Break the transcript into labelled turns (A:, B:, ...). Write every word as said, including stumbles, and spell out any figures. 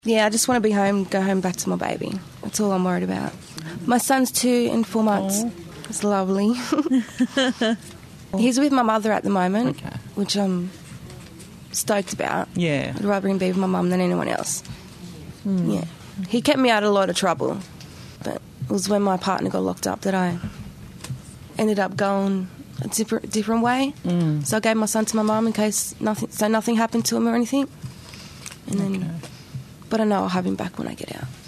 A: Yeah, I just want to be home, go home back to my baby. That's all I'm worried about. My son's two and four months.
B: Oh.
A: It's lovely. He's with my mother at the moment,
B: Okay.
A: which I'm stoked about.
B: Yeah.
A: I'd rather him be with my mum than anyone else.
B: Mm.
A: Yeah. He kept me out of a lot of trouble, but it was when my partner got locked up that I ended up going a different, different way.
B: Mm.
A: So I gave my son to my mum in case nothing, so nothing happened to him or anything. And then,
B: Okay.
A: but I know I'll have him back when I get out.